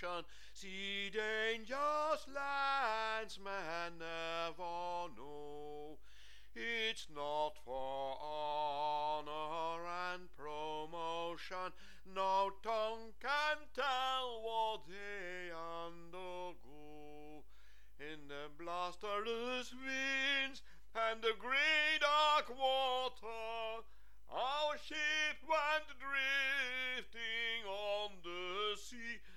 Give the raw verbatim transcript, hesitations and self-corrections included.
ocean. Sea dangers landsmen never know. It's not for honor and promotion, no tongue can tell what they undergo. In the blusterous winds and the grey dark water, our ship went drifting on the sea.